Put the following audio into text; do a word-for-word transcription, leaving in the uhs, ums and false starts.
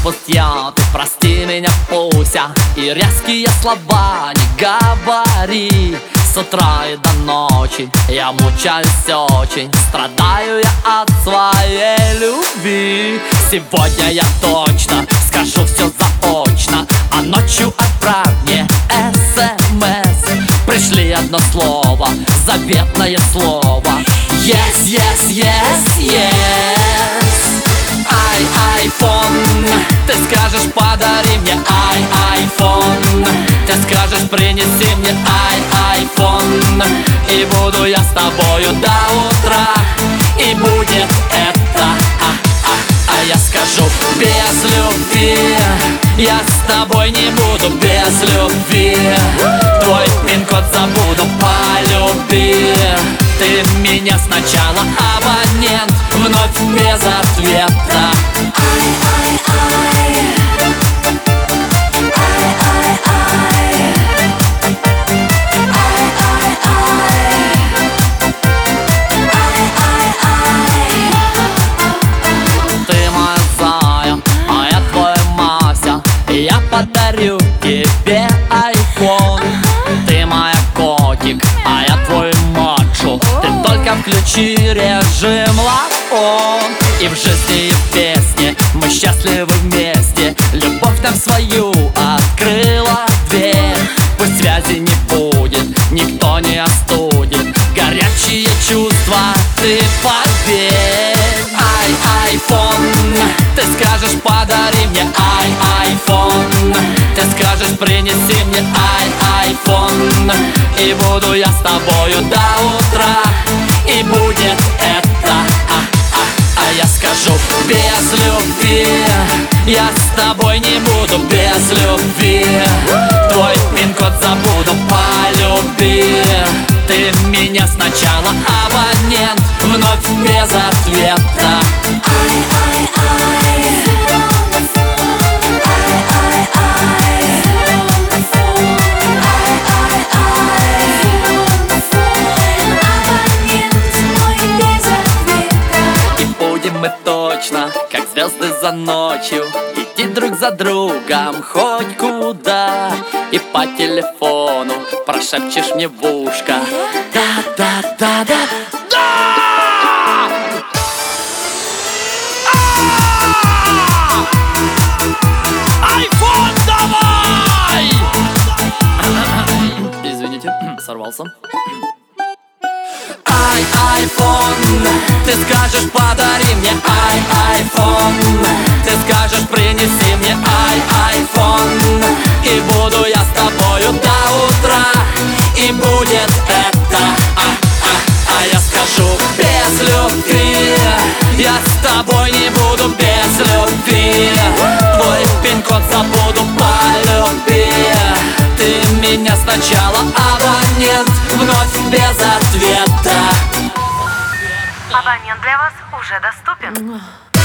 пустья. Ты прости меня, Пуся, и резкие слова не говори. С утра и до ночи я мучаюсь очень, страдаю я от своей любви. Сегодня я точно скажу все заочно, а ночью отправь мне смс. Пришли одно слово, заветное слово. Yes, yes, yes, yes. Ай, айфон, ты скажешь, подари мне ай, айфон. Ты скажешь, принеси мне ай, айфон. И буду я с тобою до утра, и будет это а, а, а я скажу без любви. Я с тобой не буду без любви. Твой пин-код забуду, полюби. Ты меня сначала абонент, вновь без ответа. Ай, ай, ай. Ай, ай, ай. Ай, ай, ай. Ай, ай, ай. Ты моя зая, а я твой Мася. Я подарю тебе айфон. Ты моя котик, а я твой мачо. Ты только включи режим лаон. И в жизни, и в песне мы счастливы вместе. Любовь нам свою открыла дверь. Пусть связи не будет, никто не остудит горячие чувства, ты поверь. Ай, айфон, ты скажешь, подари мне ай, айфон. Ты скажешь, принеси мне ай, айфон. И буду я с тобою до утра, и будет это а, а, а я скажу без любви. Я с тобой не буду без любви. Твой пин-код забуду, полюби. Ты меня сначала абонент, вновь без ответа. Ай, ай, ай. Ай, ай, ай. Ай, ай, ай. Абонент мой без ответа. И будем мы точно, как звезды за ночью, идти друг за другом хоть куда. И по телефону прошепчешь мне в ушко: да-да-да-да. Айфон, давай! Извините, сорвался. Ай, айфон, ты скажешь, подари мне ай, айфон. Ты скажешь, принеси мне ай, айфон. И буду я с тобою до утра, и будет это а, а, а я скажу без любви. Я с тобой не буду без любви. Твой пин-код забуду, полюби. Ты меня сначала абонент, вновь без ответа. Абонент для вас уже доступен.